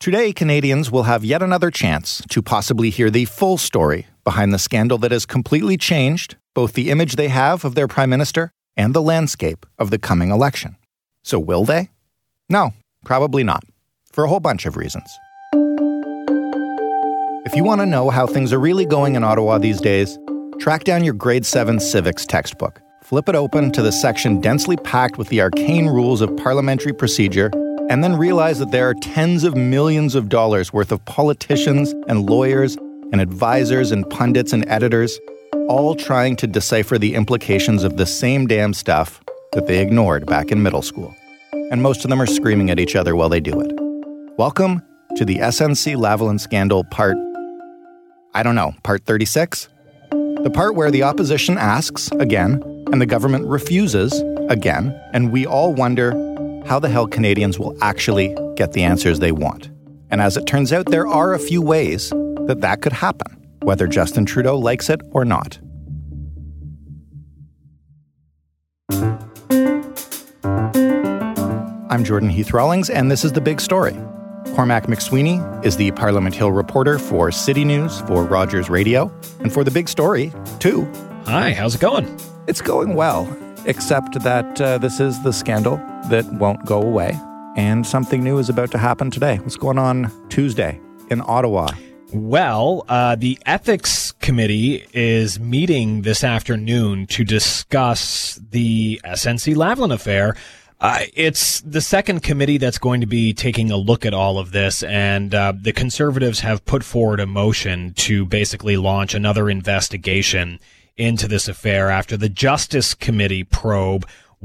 Today, Canadians will have yet another chance to possibly hear the full story behind the scandal that has completely changed both the image they have of their Prime Minister and the landscape of the coming election. So will they? No, probably not, for a whole bunch of reasons. If you want to know how things are really going in Ottawa these days, track down your grade 7 civics textbook, flip it open to the section densely packed with the arcane rules of parliamentary procedure, and then realize that there are tens of millions of dollars worth of politicians and lawyers and advisors and pundits and editors all trying to decipher the implications of the same damn stuff that they ignored back in middle school. And most of them are screaming at each other while they do it. Welcome to the SNC-Lavalin scandal part 36? The part where the opposition asks again, and the government refuses again, and we all wonder how the hell Canadians will actually get the answers they want. And as it turns out, there are a few ways that could happen, whether Justin Trudeau likes it or not. I'm Jordan Heath-Rawlings, and this is The Big Story. Cormac McSweeney is the Parliament Hill reporter for City News, for Rogers Radio, and for The Big Story, too. Hi, how's it going? It's going well, except that this is the scandal that won't go away, and something new is about to happen today. What's going on Tuesday in Ottawa? Well, the Ethics Committee is meeting this afternoon to discuss the SNC-Lavalin affair. It's the second committee that's going to be taking a look at all of this, and the Conservatives have put forward a motion to basically launch another investigation into this affair after the Justice Committee probe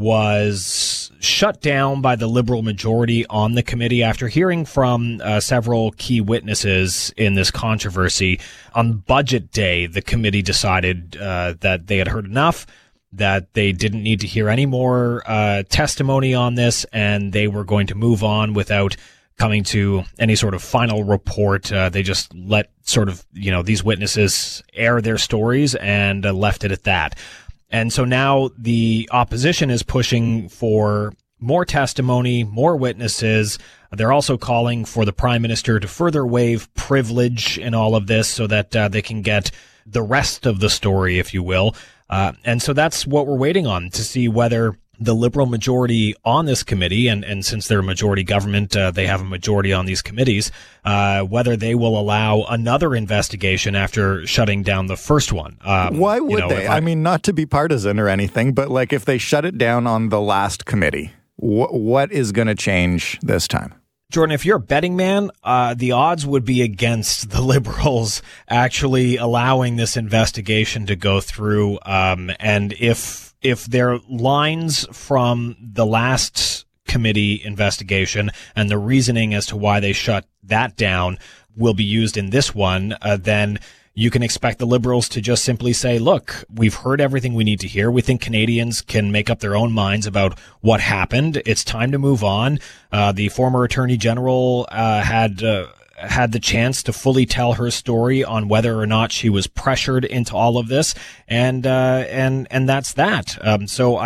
was shut down by the Liberal majority on the committee after hearing from several key witnesses in this controversy. On Budget Day, the committee decided that they had heard enough, that they didn't need to hear any more testimony on this, and they were going to move on without coming to any sort of final report. They just let these witnesses air their stories and left it at that. And so now the opposition is pushing for more testimony, more witnesses. They're also calling for the Prime Minister to further waive privilege in all of this so that they can get the rest of the story, if you will. And so that's what we're waiting on, to see whether the Liberal majority on this committee, and since they're a majority government, they have a majority on these committees, whether they will allow another investigation after shutting down the first one. Why would they? I mean, not to be partisan or anything, but like if they shut it down on the last committee, what is going to change this time? Jordan, if you're a betting man, the odds would be against the Liberals actually allowing this investigation to go through. And if their lines from the last committee investigation and the reasoning as to why they shut that down will be used in this one, then you can expect the Liberals to just simply say, look, we've heard everything we need to hear. We think Canadians can make up their own minds about what happened. It's time to move on. The former Attorney General had the chance to fully tell her story on whether or not she was pressured into all of this. And that's that. So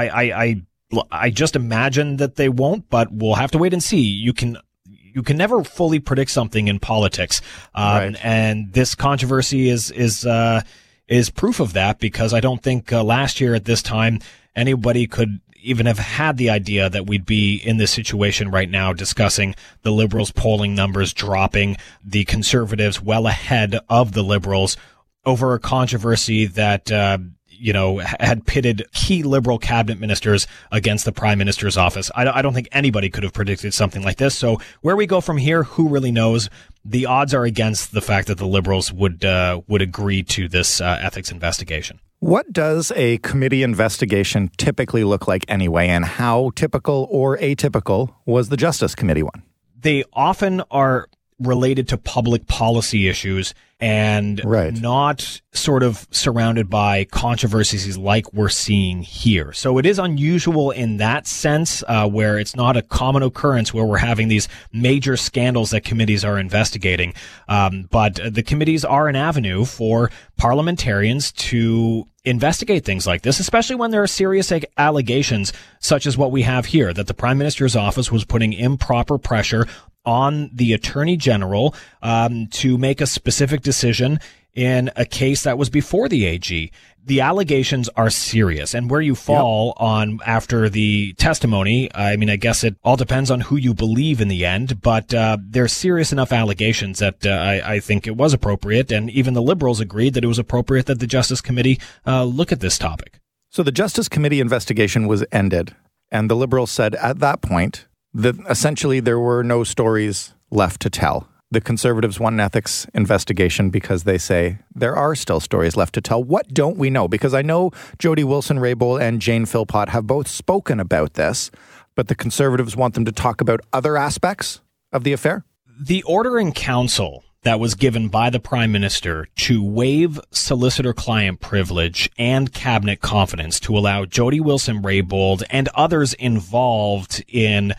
I just imagine that they won't, but we'll have to wait and see. You can never fully predict something in politics. Right. And this controversy is proof of that, because I don't think last year at this time anybody could even have had the idea that we'd be in this situation right now, discussing the Liberals' polling numbers dropping, the Conservatives well ahead of the Liberals over a controversy that had pitted key Liberal cabinet ministers against the Prime Minister's office. I don't think anybody could have predicted something like this. So where we go from here, who really knows? The odds are against the fact that the Liberals would agree to this ethics investigation. What does a committee investigation typically look like anyway, and how typical or atypical was the Justice Committee one? They often are related to public policy issues and not sort of surrounded by controversies like we're seeing here. So it is unusual in that sense, where it's not a common occurrence where we're having these major scandals that committees are investigating. But the committees are an avenue for parliamentarians to investigate things like this, especially when there are serious allegations such as what we have here, that the Prime Minister's office was putting improper pressure on the Attorney General to make a specific decision in a case that was before the AG. The allegations are serious, and where you fall on after the testimony, I mean, I guess it all depends on who you believe in the end, but they're serious enough allegations that I think it was appropriate, and even the Liberals agreed that it was appropriate that the Justice Committee look at this topic. So the Justice Committee investigation was ended, and the Liberals said at that point that essentially there were no stories left to tell. The Conservatives want an ethics investigation because they say there are still stories left to tell. What don't we know? Because I know Jody Wilson-Raybould and Jane Philpott have both spoken about this, but the Conservatives want them to talk about other aspects of the affair. The order in council that was given by the Prime Minister to waive solicitor-client privilege and cabinet confidence to allow Jody Wilson-Raybould and others involved in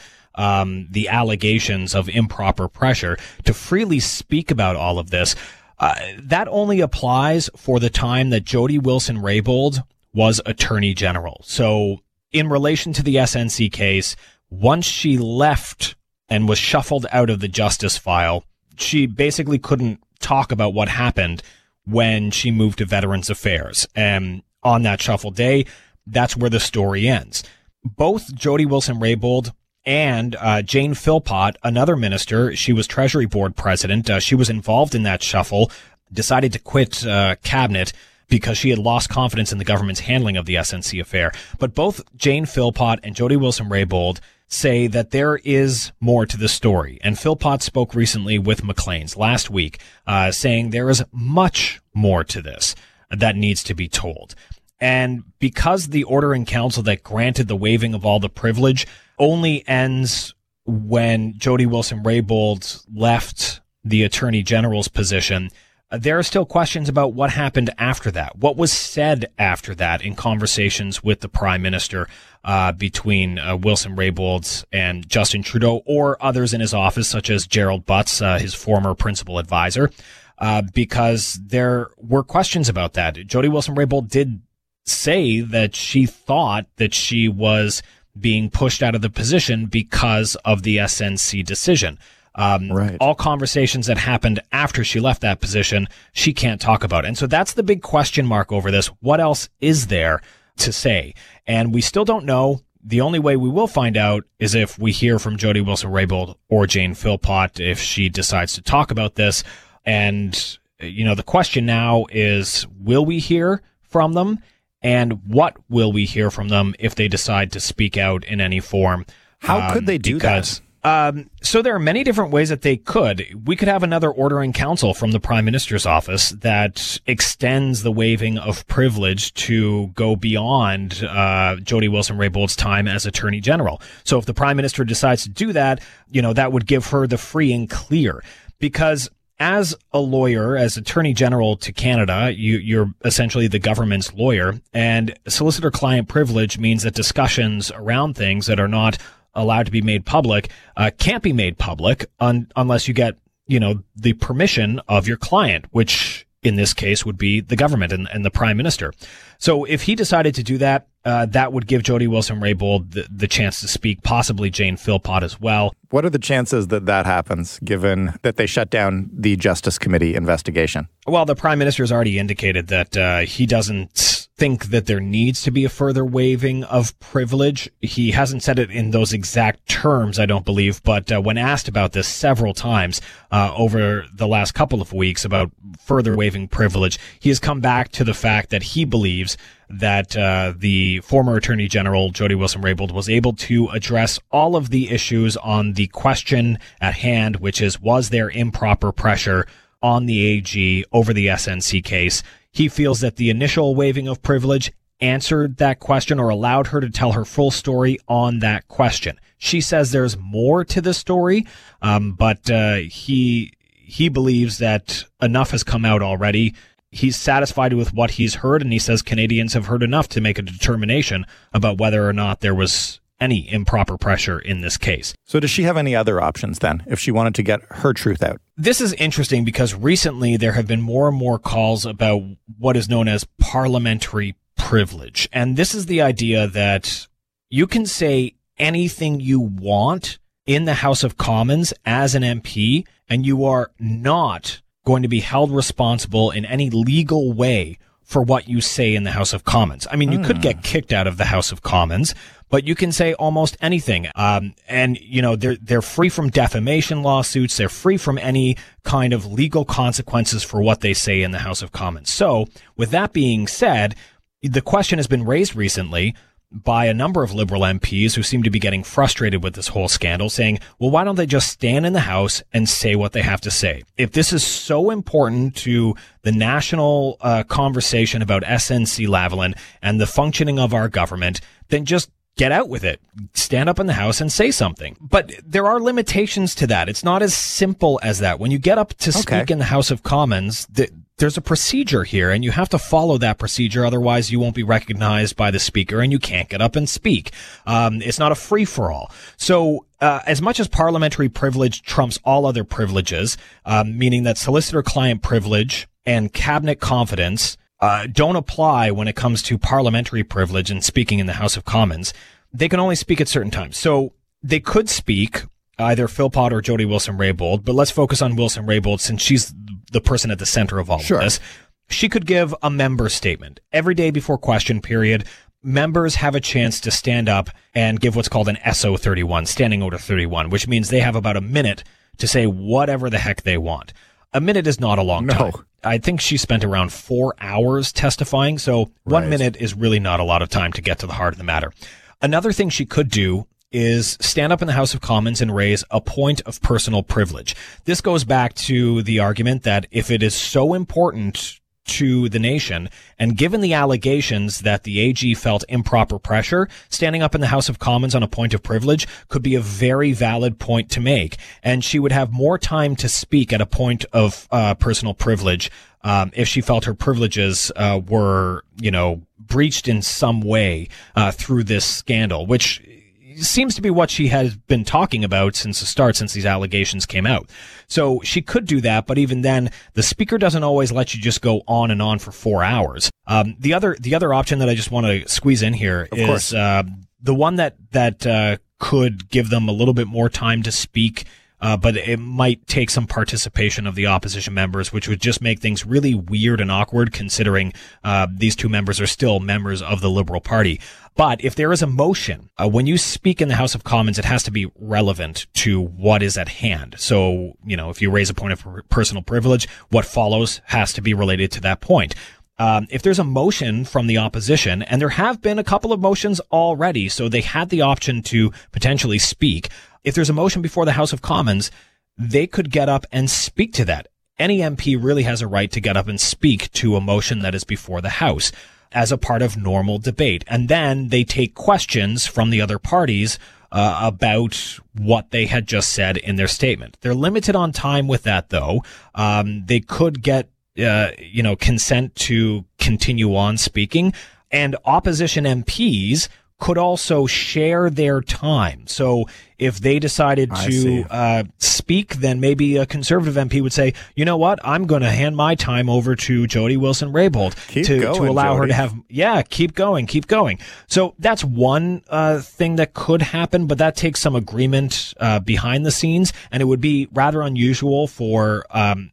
the allegations of improper pressure to freely speak about all of this, that only applies for the time that Jody Wilson-Raybould was Attorney General. So in relation to the SNC case, once she left and was shuffled out of the justice file, she basically couldn't talk about what happened when she moved to Veterans Affairs. And on that shuffle day, that's where the story ends. Both Jody Wilson-Raybould and Jane Philpott, another minister, she was Treasury Board president. She was involved in that shuffle, decided to quit cabinet because she had lost confidence in the government's handling of the SNC affair. But both Jane Philpott and Jody Wilson-Raybould say that there is more to the story. And Philpott spoke recently with Maclean's last week, saying there is much more to this that needs to be told. And because the order in council that granted the waiving of all the privilege only ends when Jody Wilson-Raybould left the Attorney General's position, there are still questions about what happened after that. What was said after that in conversations with the Prime Minister between Wilson-Raybould and Justin Trudeau or others in his office, such as Gerald Butts, his former principal advisor, because there were questions about that. Jody Wilson-Raybould did say that she thought that she was being pushed out of the position because of the SNC decision. Right. All conversations that happened after she left that position, she can't talk about. And so that's the big question mark over this. What else is there to say? And we still don't know. The only way we will find out is if we hear from Jody Wilson-Raybould or Jane Philpott if she decides to talk about this. And, you know, the question now is, will we hear from them? And what will we hear from them if they decide to speak out in any form? How could they do that? So there are many different ways that they could. We could have another order in council from the Prime Minister's office that extends the waiving of privilege to go beyond Jody Wilson-Raybould's time as Attorney General. So if the Prime Minister decides to do that, you know, that would give her the free and clear. Because as a lawyer, as Attorney General to Canada, you're essentially the government's lawyer, and solicitor-client privilege means that discussions around things that are not allowed to be made public can't be made public unless you get, you know, the permission of your client, which in this case would be the government and the Prime Minister. So if he decided to do that, that would give Jody Wilson-Raybould the chance to speak, possibly Jane Philpott as well. What are the chances that that happens, given that they shut down the Justice Committee investigation? Well, the Prime Minister has already indicated that he doesn't think that there needs to be a further waiving of privilege. He hasn't said it in those exact terms, I don't believe, but when asked about this several times over the last couple of weeks about further waiving privilege, he has come back to the fact that he believes that the former Attorney General, Jody Wilson-Raybould, was able to address all of the issues on the question at hand, which is, was there improper pressure on the AG over the SNC case? He feels that the initial waiving of privilege answered that question or allowed her to tell her full story on that question. She says there's more to the story, but he believes that enough has come out already. He's satisfied with what he's heard, and he says Canadians have heard enough to make a determination about whether or not there was any improper pressure in this case. So does she have any other options then, if she wanted to get her truth out? This is interesting because recently there have been more and more calls about what is known as parliamentary privilege. And this is the idea that you can say anything you want in the House of Commons as an MP, and you are not going to be held responsible in any legal way for what you say in the House of Commons. I mean, you could get kicked out of the House of Commons, but you can say almost anything. And you know, they're free from defamation lawsuits. They're free from any kind of legal consequences for what they say in the House of Commons. So with that being said, the question has been raised recently by a number of Liberal MPs who seem to be getting frustrated with this whole scandal, saying, well, why don't they just stand in the House and say what they have to say? If this is so important to the national conversation about SNC-Lavalin and the functioning of our government, then just get out with it. Stand up in the House and say something. But there are limitations to that. It's not as simple as that. When you get up to speak in the House of Commons, there's a procedure here, and you have to follow that procedure. Otherwise, you won't be recognized by the speaker, and you can't get up and speak. It's not a free-for-all. So, as much as parliamentary privilege trumps all other privileges, meaning that solicitor-client privilege and cabinet confidence don't apply when it comes to parliamentary privilege and speaking in the House of Commons, they can only speak at certain times. So they could speak, either Philpott or Jody Wilson-Raybould, but let's focus on Wilson-Raybould since she's the person at the center of all of this. She could give a member statement. Every day before question period, members have a chance to stand up and give what's called an SO31, Standing Order 31, which means they have about a minute to say whatever the heck they want. A minute is not a long time. I think she spent around 4 hours testifying, so 1 minute is really not a lot of time to get to the heart of the matter. Another thing she could do is stand up in the House of Commons and raise a point of personal privilege. This goes back to the argument that if it is so important to the nation, and given the allegations that the AG felt improper pressure, standing up in the House of Commons on a point of privilege could be a very valid point to make. And she would have more time to speak at a point of personal privilege if she felt her privileges were, breached in some way through this scandal, which seems to be what she has been talking about since the start, since these allegations came out. So she could do that, but even then, the speaker doesn't always let you just go on and on for 4 hours. The other option that I just want to squeeze in here is the one that could give them a little bit more time to speak, but it might take some participation of the opposition members, which would just make things really weird and awkward, considering these two members are still members of the Liberal Party. But if there is a motion, when you speak in the House of Commons, it has to be relevant to what is at hand. So, if you raise a point of personal privilege, what follows has to be related to that point. If there's a motion from the opposition, and there have been a couple of motions already, so they had the option to potentially speak. If there's a motion before the House of Commons, they could get up and speak to that. Any MP really has a right to get up and speak to a motion that is before the House as a part of normal debate. And then they take questions from the other parties about what they had just said in their statement. They're limited on time with that, though. They could get consent to continue on speaking, and opposition MPs could also share their time. So if they decided to speak, then maybe a Conservative MP would say, you know what, I'm going to hand my time over to Jody Wilson-Raybould to allow her to have, keep going. So that's one thing that could happen, but that takes some agreement behind the scenes, and it would be rather unusual for an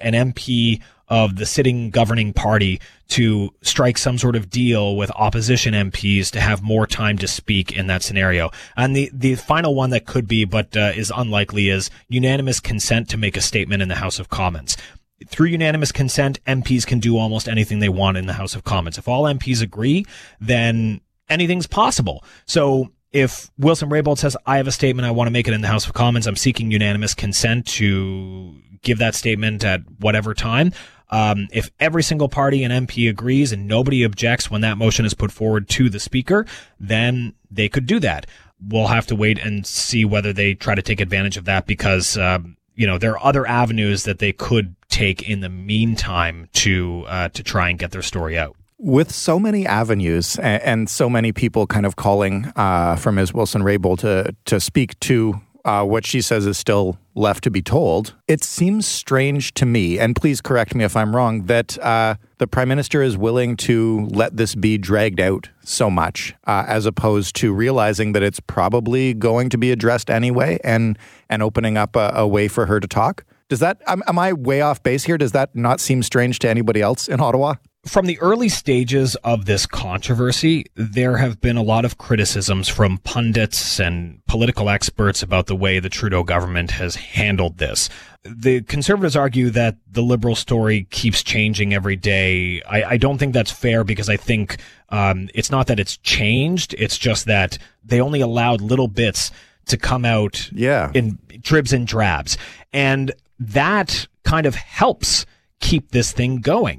MP of the sitting governing party to strike some sort of deal with opposition MPs to have more time to speak in that scenario. And the final one that could be, but is unlikely, is unanimous consent to make a statement in the House of Commons. Through unanimous consent, MPs can do almost anything they want in the House of Commons. If all MPs agree, then anything's possible. So if Wilson-Raybould says, I have a statement, I want to make it in the House of Commons, I'm seeking unanimous consent to give that statement at whatever time. If every single party and MP agrees and nobody objects when that motion is put forward to the speaker, then they could do that. We'll have to wait and see whether they try to take advantage of that, because, there are other avenues that they could take in the meantime to try and get their story out. With so many avenues and so many people kind of calling for Ms. Wilson-Raybould to speak to what she says is still left to be told. It seems strange to me, and please correct me if I'm wrong, that the Prime Minister is willing to let this be dragged out so much, as opposed to realizing that it's probably going to be addressed anyway and opening up a way for her to talk. Does that, am I way off base here? Does that not seem strange to anybody else in Ottawa? From the early stages of this controversy, there have been a lot of criticisms from pundits and political experts about the way the Trudeau government has handled this. The Conservatives argue that the Liberal story keeps changing every day. I don't think that's fair, because I think it's not that it's changed. It's just that they only allowed little bits to come out in dribs and drabs. And that kind of helps keep this thing going.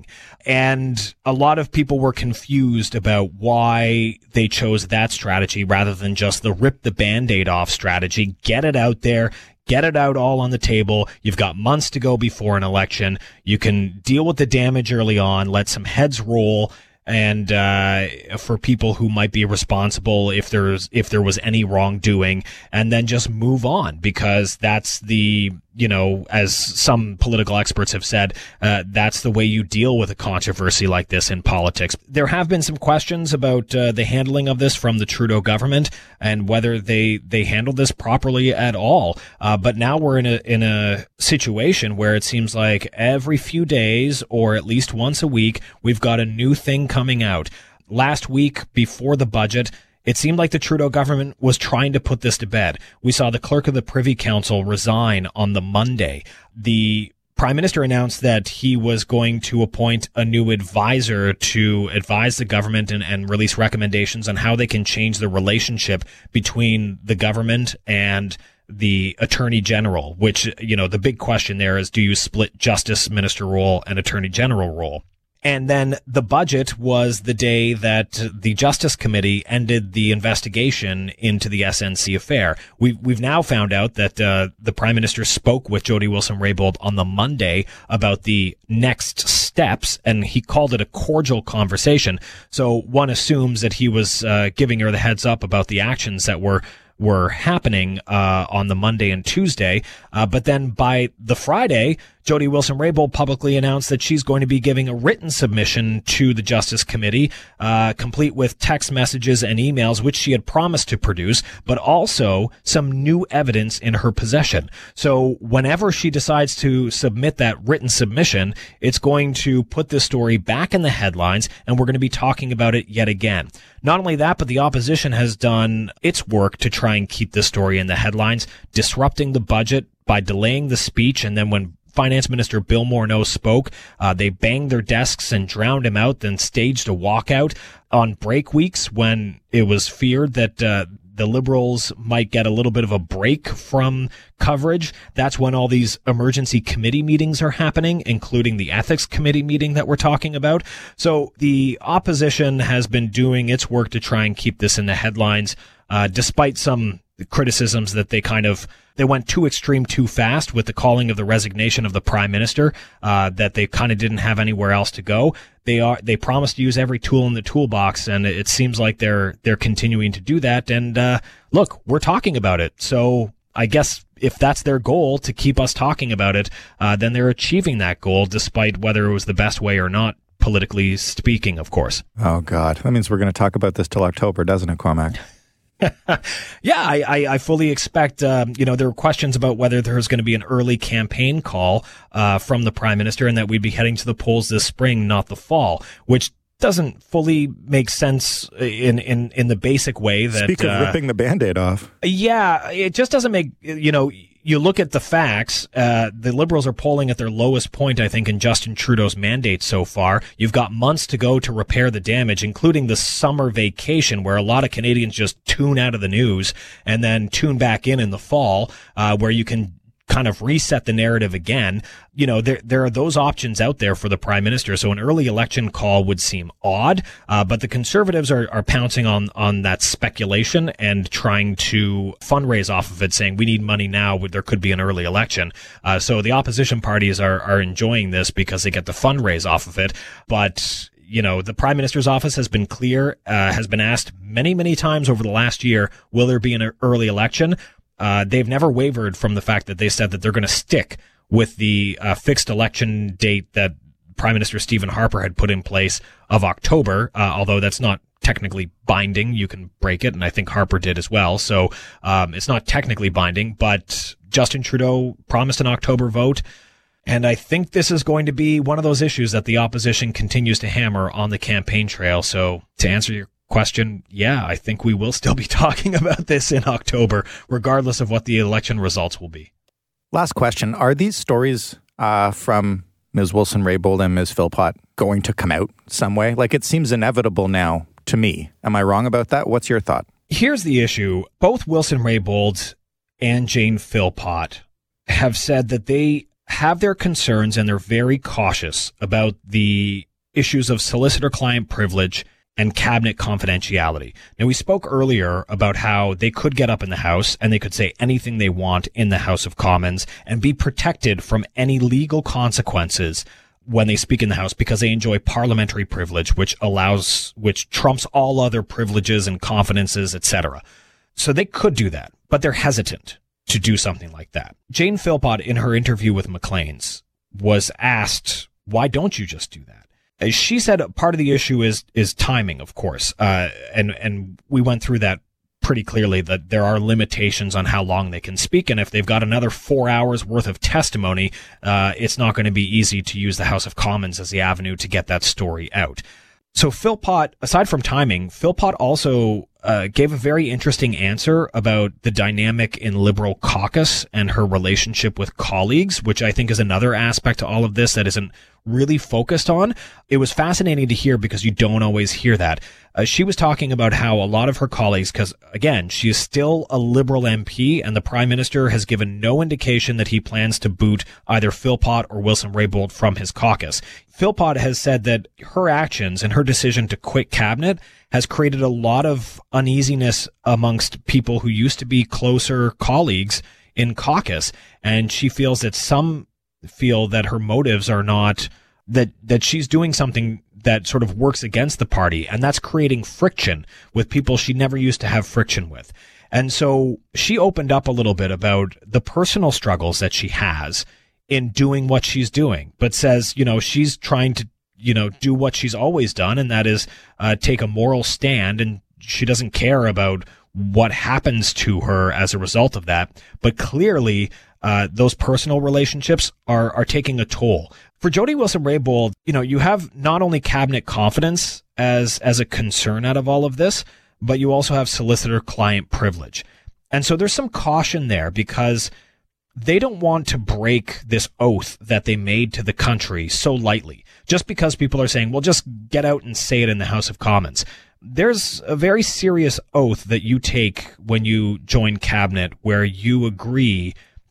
And a lot of people were confused about why they chose that strategy rather than just the rip the Band-Aid off strategy. Get it out there. Get it out all on the table. You've got months to go before an election. You can deal with the damage early on, let some heads roll, and for people who might be responsible if there was any wrongdoing, and then just move on, because that's the, as some political experts have said, that's the way you deal with a controversy like this in politics. There have been some questions about the handling of this from the Trudeau government and whether they handled this properly at all. But now we're in a situation where it seems like every few days, or at least once a week, we've got a new thing coming out. Last week, before the budget, it seemed like the Trudeau government was trying to put this to bed. We saw the clerk of the Privy Council resign on the Monday. The Prime Minister announced that he was going to appoint a new advisor to advise the government and release recommendations on how they can change the relationship between the government and the Attorney General, which, the big question there is, do you split Justice Minister role and Attorney General role? And then the budget was the day that the Justice Committee ended the investigation into the SNC affair. We've now found out that the Prime Minister spoke with Jody Wilson-Raybould on the Monday about the next steps, and he called it a cordial conversation. So one assumes that he was giving her the heads up about the actions that were happening on the Monday and Tuesday. But then by the Friday, Jody Wilson-Raybould publicly announced that she's going to be giving a written submission to the Justice Committee, complete with text messages and emails, which she had promised to produce, but also some new evidence in her possession. So whenever she decides to submit that written submission, it's going to put this story back in the headlines, and we're going to be talking about it yet again. Not only that, but the opposition has done its work to try and keep this story in the headlines, disrupting the budget by delaying the speech, and then when Finance Minister Bill Morneau spoke, they banged their desks and drowned him out, then staged a walkout. On break weeks, when it was feared that the Liberals might get a little bit of a break from coverage, that's when all these emergency committee meetings are happening, including the ethics committee meeting that we're talking about. So the opposition has been doing its work to try and keep this in the headlines, despite some criticisms that they went too extreme too fast with the calling of the resignation of the Prime Minister, that they kind of didn't have anywhere else to go. They promised to use every tool in the toolbox, and it seems like they're continuing to do that. And look, we're talking about it. So I guess if that's their goal, to keep us talking about it, then they're achieving that goal, despite whether it was the best way or not, politically speaking, of course. Oh, God. That means we're going to talk about this till October, doesn't it, Cormac? Yeah, I fully expect, there were questions about whether there's going to be an early campaign call from the Prime Minister, and that we'd be heading to the polls this spring, not the fall, which doesn't fully make sense in the basic way that... Speak of ripping the Band-Aid off. Yeah, it just doesn't make, you look at the facts, the Liberals are polling at their lowest point, I think, in Justin Trudeau's mandate so far. You've got months to go to repair the damage, including the summer vacation, where a lot of Canadians just tune out of the news and then tune back in the fall, where you can kind of reset the narrative again. There are those options out there for the Prime Minister. So an early election call would seem odd, but the Conservatives are pouncing on that speculation and trying to fundraise off of it, saying we need money now. There could be an early election. So the opposition parties are enjoying this because they get the fundraise off of it. But the Prime Minister's office has been clear, has been asked many, many times over the last year, will there be an early election? they've never wavered from the fact that they said that they're going to stick with the fixed election date that Prime Minister Stephen Harper had put in place of October, although that's not technically binding. You can break it, and I think Harper did as well. So it's not technically binding, but Justin Trudeau promised an October vote. And I think this is going to be one of those issues that the opposition continues to hammer on the campaign trail. So to answer your question, yeah, I think we will still be talking about this in October, regardless of what the election results will be. Last question. Are these stories from Ms. Wilson-Raybould and Ms. Philpott going to come out some way? Like, it seems inevitable now to me. Am I wrong about that? What's your thought? Here's the issue. Both Wilson-Raybould and Jane Philpott have said that they have their concerns and they're very cautious about the issues of solicitor-client privilege and cabinet confidentiality. Now, we spoke earlier about how they could get up in the House and they could say anything they want in the House of Commons and be protected from any legal consequences when they speak in the House because they enjoy parliamentary privilege, which trumps all other privileges and confidences, etc. So they could do that, but they're hesitant to do something like that. Jane Philpott, in her interview with Maclean's, was asked, why don't you just do that? She said part of the issue is timing, of course. And we went through that pretty clearly, that there are limitations on how long they can speak. And if they've got another 4 hours worth of testimony, it's not going to be easy to use the House of Commons as the avenue to get that story out. So Philpott, aside from timing, Philpott also gave a very interesting answer about the dynamic in Liberal caucus and her relationship with colleagues, which I think is another aspect to all of this that isn't really focused on. It was fascinating to hear because you don't always hear that. She was talking about how a lot of her colleagues, because again, she is still a Liberal MP and the Prime Minister has given no indication that he plans to boot either Philpott or Wilson-Raybould from his caucus. Philpott has said that her actions and her decision to quit cabinet has created a lot of uneasiness amongst people who used to be closer colleagues in caucus. And she feels that some feel that her motives are not, that she's doing something that sort of works against the party. And that's creating friction with people she never used to have friction with. And so she opened up a little bit about the personal struggles that she has in doing what she's doing, but says, she's trying to, do what she's always done. And that is, take a moral stand. And she doesn't care about what happens to her as a result of that. But clearly, those personal relationships are taking a toll. For Jody Wilson-Raybould, you have not only cabinet confidence as a concern out of all of this, but you also have solicitor-client privilege. And so there's some caution there because they don't want to break this oath that they made to the country so lightly, just because people are saying, well, just get out and say it in the House of Commons. There's a very serious oath that you take when you join cabinet where you agree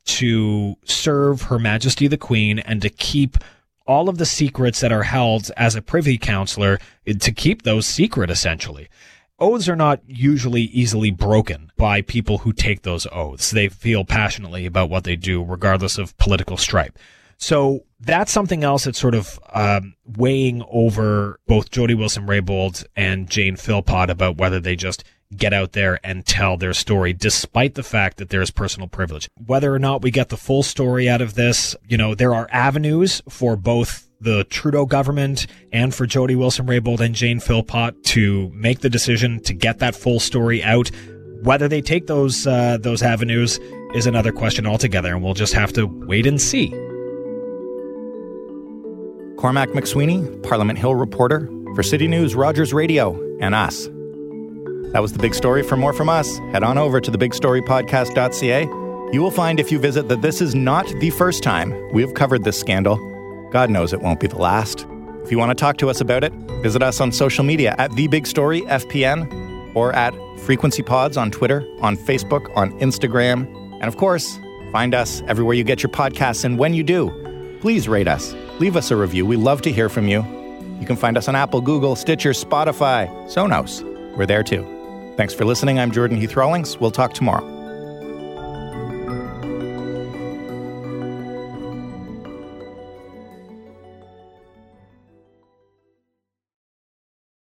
to serve Her Majesty the Queen and to keep all of the secrets that are held as a Privy Councillor, to keep those secret, essentially. Oaths are not usually easily broken by people who take those oaths. They feel passionately about what they do, regardless of political stripe. So that's something else that's sort of weighing over both Jody Wilson-Raybould and Jane Philpott about whether they just get out there and tell their story, despite the fact that there's personal privilege. Whether or not we get the full story out of this, there are avenues for both the Trudeau government and for Jody Wilson-Raybould and Jane Philpott to make the decision to get that full story out. Whether they take those avenues is another question altogether, and we'll just have to wait and see. Cormac McSweeney, Parliament Hill reporter for City News, Rogers Radio, and us. That was The Big Story. For more from us, head on over to thebigstorypodcast.ca. You will find, if you visit, that this is not the first time we have covered this scandal. God knows it won't be the last. If you want to talk to us about it, visit us on social media at The Big Story FPN or at Frequency Pods on Twitter, on Facebook, on Instagram. And of course, find us everywhere you get your podcasts. And when you do, please rate us. Leave us a review. We love to hear from you. You can find us on Apple, Google, Stitcher, Spotify, Sonos. We're there too. Thanks for listening. I'm Jordan Heath Rawlings. We'll talk tomorrow.